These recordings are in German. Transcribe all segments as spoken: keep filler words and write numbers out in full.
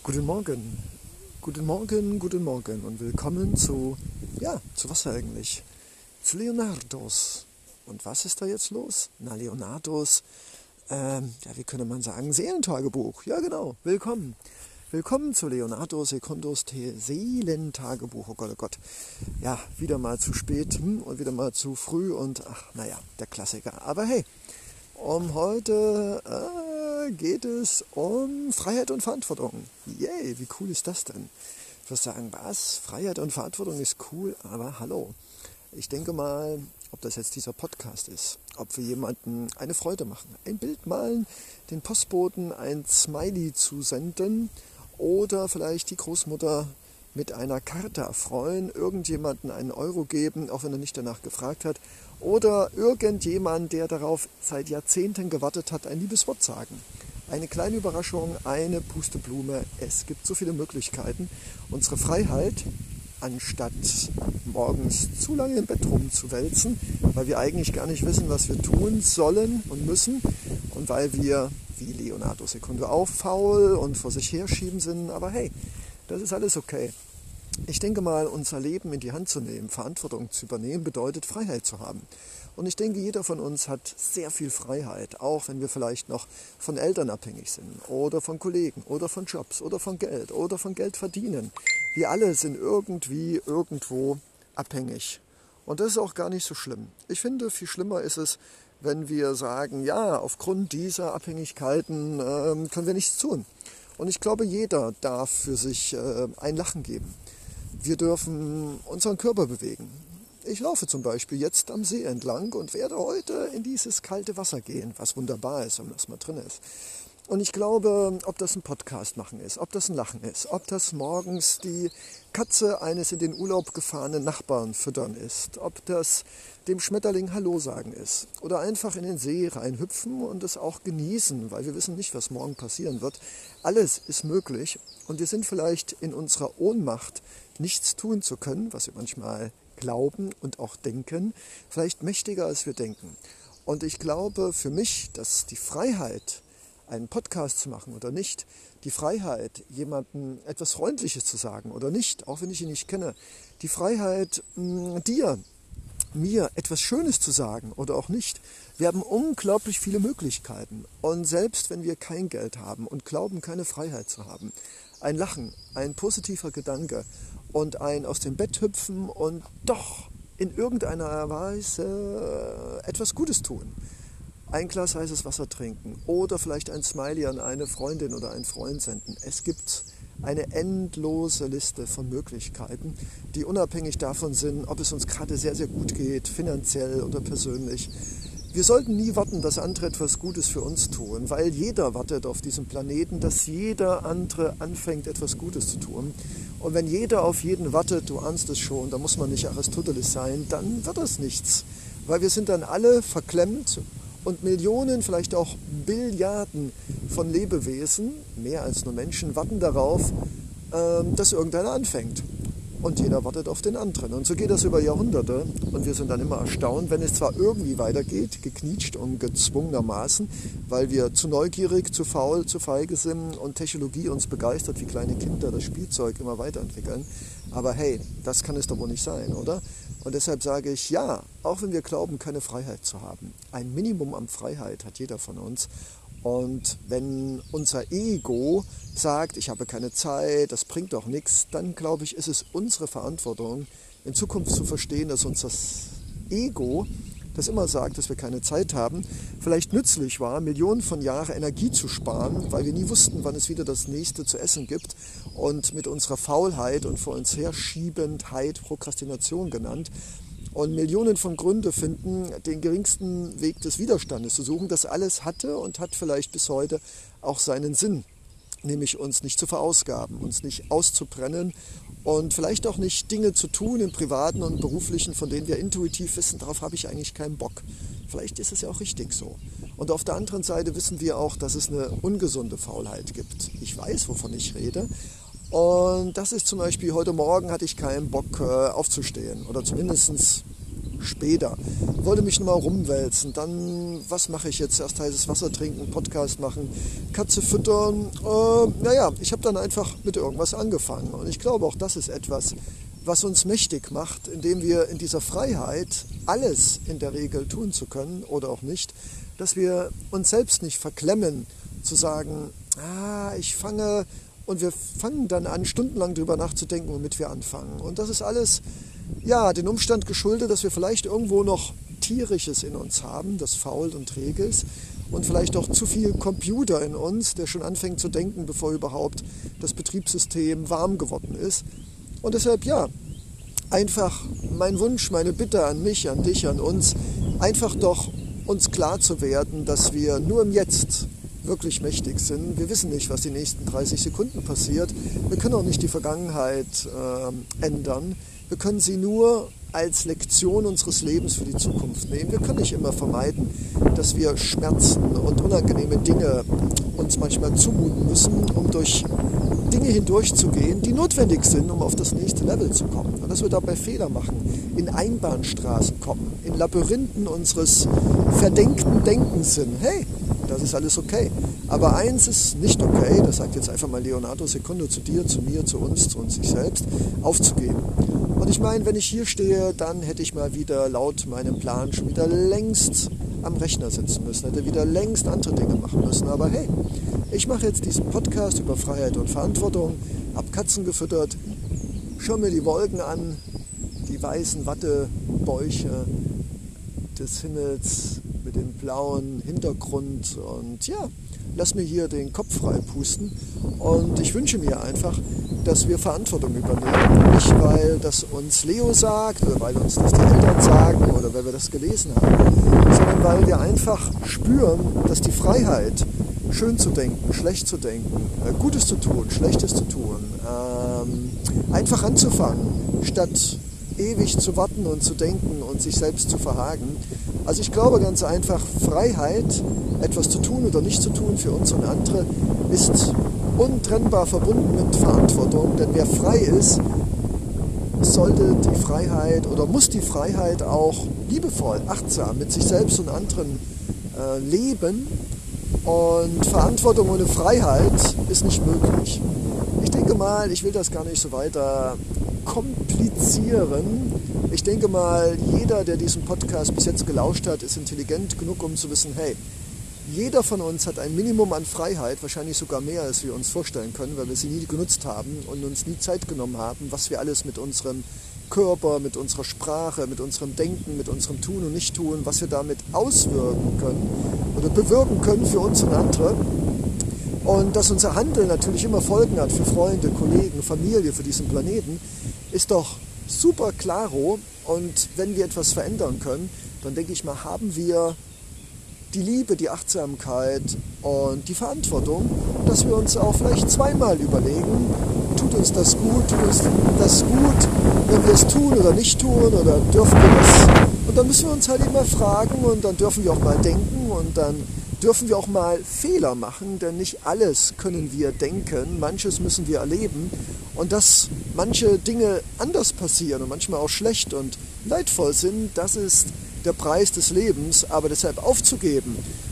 Guten Morgen, guten Morgen, guten Morgen und willkommen zu, ja, zu was eigentlich? Zu Leonardos. Und was ist da jetzt los? Na, Leonardos, ähm, ja, wie könnte man sagen, Seelentagebuch. Ja, genau, willkommen. Willkommen zu Leonardo Secundos Seelentagebuch. Oh Gott, oh Gott. Ja, wieder mal zu spät hm, und wieder mal zu früh und ach, naja, der Klassiker. Aber hey, um heute äh, geht es um Freiheit und Verantwortung. Yay, wie cool ist das denn? Ich würde sagen, was? Freiheit und Verantwortung ist cool, aber hallo. Ich denke mal, ob das jetzt dieser Podcast ist, ob wir jemandem eine Freude machen, ein Bild malen, den Postboten ein Smiley zusenden oder vielleicht die Großmutter mit einer Karte erfreuen, irgendjemanden einen Euro geben, auch wenn er nicht danach gefragt hat, oder irgendjemand, der darauf seit Jahrzehnten gewartet hat, ein liebes Wort sagen. Eine kleine Überraschung, eine Pusteblume. Es gibt so viele Möglichkeiten. Unsere Freiheit, anstatt morgens zu lange im Bett rumzuwälzen, weil wir eigentlich gar nicht wissen, was wir tun sollen und müssen und weil wir, wie Leonardo Secundo, auch faul und vor sich herschieben sind. Aber hey, das ist alles okay. Ich denke mal, unser Leben in die Hand zu nehmen, Verantwortung zu übernehmen, bedeutet Freiheit zu haben. Und ich denke, jeder von uns hat sehr viel Freiheit, auch wenn wir vielleicht noch von Eltern abhängig sind oder von Kollegen oder von Jobs oder von Geld oder von Geld verdienen. Wir alle sind irgendwie irgendwo abhängig. Und das ist auch gar nicht so schlimm. Ich finde, viel schlimmer ist es, wenn wir sagen, ja, aufgrund dieser Abhängigkeiten äh, können wir nichts tun. Und ich glaube, jeder darf für sich äh, ein Lachen geben. Wir dürfen unseren Körper bewegen. Ich laufe zum Beispiel jetzt am See entlang und werde heute in dieses kalte Wasser gehen, was wunderbar ist, wenn das mal drin ist. Und ich glaube, ob das ein Podcast machen ist, ob das ein Lachen ist, ob das morgens die Katze eines in den Urlaub gefahrenen Nachbarn füttern ist, ob das dem Schmetterling Hallo sagen ist oder einfach in den See reinhüpfen und es auch genießen, weil wir wissen nicht, was morgen passieren wird. Alles ist möglich und wir sind vielleicht in unserer Ohnmacht, nichts tun zu können, was wir manchmal glauben und auch denken, vielleicht mächtiger als wir denken. Und ich glaube für mich, dass die Freiheit, einen Podcast zu machen oder nicht, die Freiheit, jemandem etwas Freundliches zu sagen oder nicht, auch wenn ich ihn nicht kenne, die Freiheit, mh, dir, mir etwas Schönes zu sagen oder auch nicht. Wir haben unglaublich viele Möglichkeiten und selbst wenn wir kein Geld haben und glauben, keine Freiheit zu haben, ein Lachen, ein positiver Gedanke und ein aus dem Bett hüpfen und doch in irgendeiner Weise etwas Gutes tun. Ein Glas heißes Wasser trinken oder vielleicht ein Smiley an eine Freundin oder einen Freund senden. Es gibt eine endlose Liste von Möglichkeiten, die unabhängig davon sind, ob es uns gerade sehr, sehr gut geht, finanziell oder persönlich. Wir sollten nie warten, dass andere etwas Gutes für uns tun, weil jeder wartet auf diesem Planeten, dass jeder andere anfängt, etwas Gutes zu tun. Und wenn jeder auf jeden wartet, du ahnst es schon, da muss man nicht Aristoteles sein, dann wird das nichts. Weil wir sind dann alle verklemmt und Millionen, vielleicht auch Billiarden von Lebewesen, mehr als nur Menschen, warten darauf, dass irgendeiner anfängt. Und jeder wartet auf den anderen. Und so geht das über Jahrhunderte. Und wir sind dann immer erstaunt, wenn es zwar irgendwie weitergeht, geknietscht und gezwungenermaßen, weil wir zu neugierig, zu faul, zu feige sind und Technologie uns begeistert, wie kleine Kinder das Spielzeug immer weiterentwickeln. Aber hey, das kann es doch wohl nicht sein, oder? Und deshalb sage ich, ja, auch wenn wir glauben, keine Freiheit zu haben, ein Minimum an Freiheit hat jeder von uns. Und wenn unser Ego sagt, ich habe keine Zeit, das bringt doch nichts, dann glaube ich, ist es unsere Verantwortung, in Zukunft zu verstehen, dass uns das Ego, das immer sagt, dass wir keine Zeit haben, vielleicht nützlich war, Millionen von Jahren Energie zu sparen, weil wir nie wussten, wann es wieder das nächste zu essen gibt und mit unserer Faulheit und vor uns Herschiebendheit, Prokrastination genannt, und Millionen von Gründen finden, den geringsten Weg des Widerstandes zu suchen. Das alles hatte und hat vielleicht bis heute auch seinen Sinn, nämlich uns nicht zu verausgaben, uns nicht auszubrennen und vielleicht auch nicht Dinge zu tun im Privaten und Beruflichen, von denen wir intuitiv wissen, darauf habe ich eigentlich keinen Bock. Vielleicht ist es ja auch richtig so. Und auf der anderen Seite wissen wir auch, dass es eine ungesunde Faulheit gibt. Ich weiß, wovon ich rede. Und das ist zum Beispiel, heute Morgen hatte ich keinen Bock äh, aufzustehen oder zumindest später. Wollte mich nochmal rumwälzen, dann, was mache ich jetzt? Erst heißes Wasser trinken, Podcast machen, Katze füttern. Äh, naja, ich habe dann einfach mit irgendwas angefangen. Und ich glaube, auch das ist etwas, was uns mächtig macht, indem wir in dieser Freiheit alles in der Regel tun zu können oder auch nicht, dass wir uns selbst nicht verklemmen, zu sagen, ah, ich fange, und wir fangen dann an, stundenlang drüber nachzudenken, womit wir anfangen. Und das ist alles, ja, den Umstand geschuldet, dass wir vielleicht irgendwo noch Tierisches in uns haben, das faul und träge ist, und vielleicht auch zu viel Computer in uns, der schon anfängt zu denken, bevor überhaupt das Betriebssystem warm geworden ist. Und deshalb, ja, einfach mein Wunsch, meine Bitte an mich, an dich, an uns, einfach doch uns klar zu werden, dass wir nur im Jetzt wirklich mächtig sind. Wir wissen nicht, was die nächsten dreißig Sekunden passiert. Wir können auch nicht die Vergangenheit äh, ändern. Wir können sie nur als Lektion unseres Lebens für die Zukunft nehmen. Wir können nicht immer vermeiden, dass wir Schmerzen und unangenehme Dinge uns manchmal zumuten müssen, um durch Dinge hindurchzugehen, die notwendig sind, um auf das nächste Level zu kommen. Und dass wir dabei Fehler machen, in Einbahnstraßen kommen, in Labyrinthen unseres verdenkten Denkens sind. Hey, das ist alles okay. Aber eins ist nicht okay, das sagt jetzt einfach mal Leonardo Secundo zu dir, zu mir, zu uns, zu uns sich selbst, aufzugeben. Und ich meine, wenn ich hier stehe, dann hätte ich mal wieder laut meinem Plan schon wieder längst am Rechner sitzen müssen, hätte wieder längst andere Dinge machen müssen. Aber hey, ich mache jetzt diesen Podcast über Freiheit und Verantwortung, hab Katzen gefüttert, schau mir die Wolken an, die weißen Wattebäuche des Himmels mit dem blauen Hintergrund und ja, lass mir hier den Kopf frei pusten und ich wünsche mir einfach, dass wir Verantwortung übernehmen. Nicht, weil das uns Leo sagt oder weil uns das die Eltern sagen oder weil wir das gelesen haben, sondern weil wir einfach spüren, dass die Freiheit, schön zu denken, schlecht zu denken, Gutes zu tun, Schlechtes zu tun, ähm, einfach anzufangen, statt ewig zu warten und zu denken und sich selbst zu verhaken. Also ich glaube ganz einfach, Freiheit, etwas zu tun oder nicht zu tun für uns und andere, ist untrennbar verbunden mit Verantwortung, denn wer frei ist, sollte die Freiheit oder muss die Freiheit auch liebevoll, achtsam mit sich selbst und anderen äh, leben. Und Verantwortung ohne Freiheit ist nicht möglich. Ich denke mal, ich will das gar nicht so weiter komplizieren. Ich denke mal, jeder, der diesen Podcast bis jetzt gelauscht hat, ist intelligent genug, um zu wissen, hey, jeder von uns hat ein Minimum an Freiheit, wahrscheinlich sogar mehr, als wir uns vorstellen können, weil wir sie nie genutzt haben und uns nie Zeit genommen haben, was wir alles mit unserem Körper, mit unserer Sprache, mit unserem Denken, mit unserem Tun und Nicht-Tun, was wir damit auswirken können oder bewirken können für uns und andere. Und dass unser Handeln natürlich immer Folgen hat für Freunde, Kollegen, Familie, für diesen Planeten, ist doch super klaro. Und wenn wir etwas verändern können, dann denke ich mal, haben wir die Liebe, die Achtsamkeit und die Verantwortung, dass wir uns auch vielleicht zweimal überlegen, tut uns das gut, tut uns das gut, wenn wir es tun oder nicht tun oder dürfen wir das. Und dann müssen wir uns halt immer fragen und dann dürfen wir auch mal denken und dann dürfen wir auch mal Fehler machen, denn nicht alles können wir denken, manches müssen wir erleben und dass manche Dinge anders passieren und manchmal auch schlecht und leidvoll sind, das ist der Preis des Lebens, aber deshalb aufzugeben,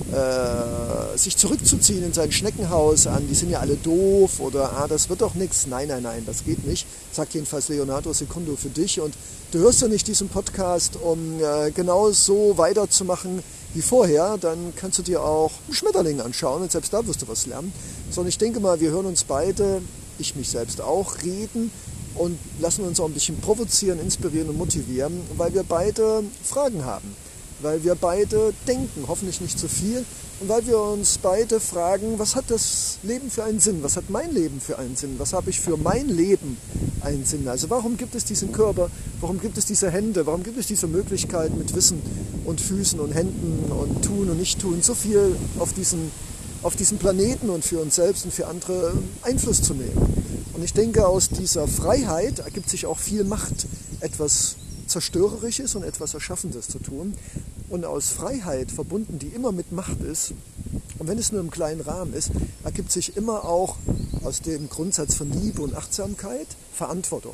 äh, sich zurückzuziehen in sein Schneckenhaus an, die sind ja alle doof oder ah, das wird doch nichts, nein, nein, nein, das geht nicht, sagt jedenfalls Leonardo Secundo für dich und du hörst ja nicht diesen Podcast, um äh, genau so weiterzumachen wie vorher, dann kannst du dir auch einen Schmetterling anschauen und selbst da wirst du was lernen, sondern ich denke mal, wir hören uns beide, ich mich selbst auch, reden und lassen uns auch ein bisschen provozieren, inspirieren und motivieren, weil wir beide Fragen haben, weil wir beide denken, hoffentlich nicht zu viel, und weil wir uns beide fragen, was hat das Leben für einen Sinn, was hat mein Leben für einen Sinn, was habe ich für mein Leben einen Sinn, also warum gibt es diesen Körper, warum gibt es diese Hände, warum gibt es diese Möglichkeit mit Wissen und Füßen und Händen und Tun und Nicht-Tun, so viel auf diesen, auf diesen Planeten und für uns selbst und für andere Einfluss zu nehmen. Und ich denke, aus dieser Freiheit ergibt sich auch viel Macht, etwas Zerstörerisches und etwas Erschaffendes zu tun. Und aus Freiheit verbunden, die immer mit Macht ist, und wenn es nur im kleinen Rahmen ist, ergibt sich immer auch aus dem Grundsatz von Liebe und Achtsamkeit Verantwortung.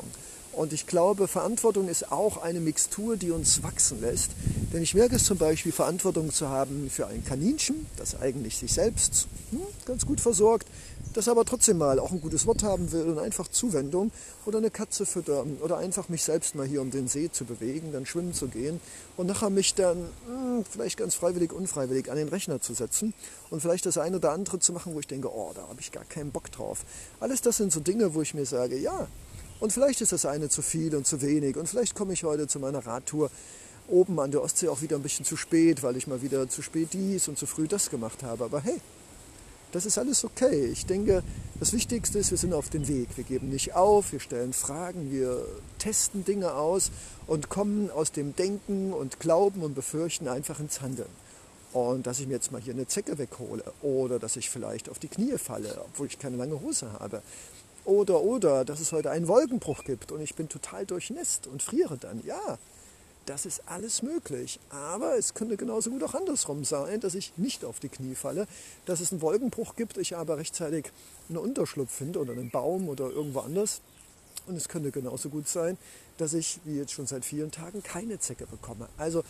Und ich glaube, Verantwortung ist auch eine Mixtur, die uns wachsen lässt. Denn ich merke es zum Beispiel, Verantwortung zu haben für ein Kaninchen, das eigentlich sich selbst hm, ganz gut versorgt, das aber trotzdem mal auch ein gutes Wort haben will und einfach Zuwendung, oder eine Katze füttern oder einfach mich selbst mal hier um den See zu bewegen, dann schwimmen zu gehen und nachher mich dann hm, vielleicht ganz freiwillig, unfreiwillig an den Rechner zu setzen und vielleicht das eine oder andere zu machen, wo ich denke, oh, da habe ich gar keinen Bock drauf. Alles das sind so Dinge, wo ich mir sage, ja, und vielleicht ist das eine zu viel und zu wenig und vielleicht komme ich heute zu meiner Radtour oben an der Ostsee auch wieder ein bisschen zu spät, weil ich mal wieder zu spät dies und zu früh das gemacht habe. Aber hey, das ist alles okay. Ich denke, das Wichtigste ist, wir sind auf dem Weg. Wir geben nicht auf, wir stellen Fragen, wir testen Dinge aus und kommen aus dem Denken und Glauben und Befürchten einfach ins Handeln. Und dass ich mir jetzt mal hier eine Zecke weghole oder dass ich vielleicht auf die Knie falle, obwohl ich keine lange Hose habe. Oder, oder, dass es heute einen Wolkenbruch gibt und ich bin total durchnässt und friere dann. Ja, das ist alles möglich. Aber es könnte genauso gut auch andersrum sein, dass ich nicht auf die Knie falle, dass es einen Wolkenbruch gibt, ich aber rechtzeitig einen Unterschlupf finde oder einen Baum oder irgendwo anders. Und es könnte genauso gut sein, dass ich, wie jetzt schon seit vielen Tagen, keine Zecke bekomme. Also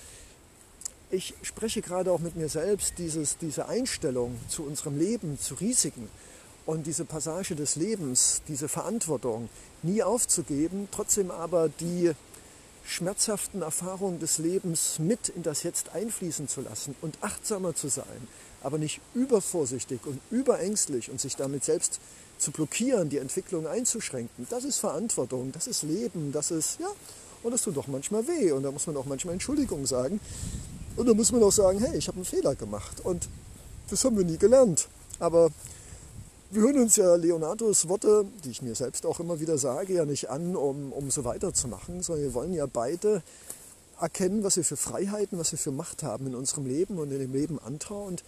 ich spreche gerade auch mit mir selbst, dieses, diese Einstellung zu unserem Leben, zu Risiken, und diese Passage des Lebens, diese Verantwortung nie aufzugeben, trotzdem aber die schmerzhaften Erfahrungen des Lebens mit in das Jetzt einfließen zu lassen und achtsamer zu sein, aber nicht übervorsichtig und überängstlich und sich damit selbst zu blockieren, die Entwicklung einzuschränken. Das ist Verantwortung, das ist Leben, das ist, ja, und das tut doch manchmal weh und da muss man auch manchmal Entschuldigung sagen und da muss man auch sagen, hey, ich habe einen Fehler gemacht und das haben wir nie gelernt, aber wir hören uns ja Leonardos Worte, die ich mir selbst auch immer wieder sage, ja nicht an, um, um so weiterzumachen, sondern wir wollen ja beide erkennen, was wir für Freiheiten, was wir für Macht haben in unserem Leben und in dem Leben anderer. Und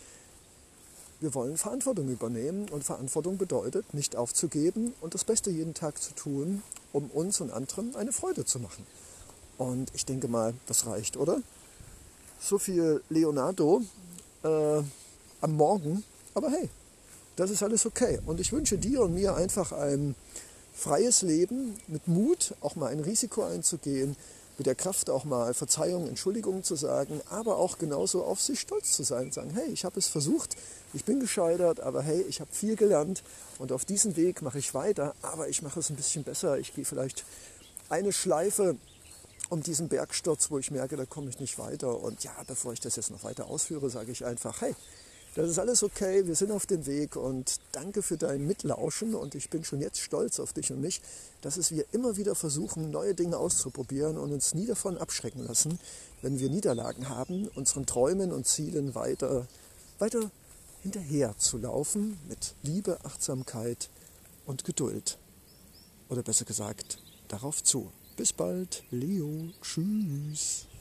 wir wollen Verantwortung übernehmen. Und Verantwortung bedeutet, nicht aufzugeben und das Beste jeden Tag zu tun, um uns und anderen eine Freude zu machen. Und ich denke mal, das reicht, oder? So viel Leonardo äh, am Morgen, aber hey. Das ist alles okay. Und ich wünsche dir und mir einfach ein freies Leben mit Mut, auch mal ein Risiko einzugehen, mit der Kraft auch mal Verzeihung, Entschuldigung zu sagen, aber auch genauso auf sich stolz zu sein. Sagen, hey, ich habe es versucht, ich bin gescheitert, aber hey, ich habe viel gelernt und auf diesem Weg mache ich weiter, aber ich mache es ein bisschen besser. Ich gehe vielleicht eine Schleife um diesen Bergsturz, wo ich merke, da komme ich nicht weiter. Und ja, bevor ich das jetzt noch weiter ausführe, sage ich einfach, hey, das ist alles okay, wir sind auf dem Weg und danke für dein Mitlauschen und ich bin schon jetzt stolz auf dich und mich, dass es wir immer wieder versuchen, neue Dinge auszuprobieren und uns nie davon abschrecken lassen, wenn wir Niederlagen haben, unseren Träumen und Zielen weiter, weiter hinterher zu laufen mit Liebe, Achtsamkeit und Geduld. Oder besser gesagt, darauf zu. Bis bald, Leo. Tschüss.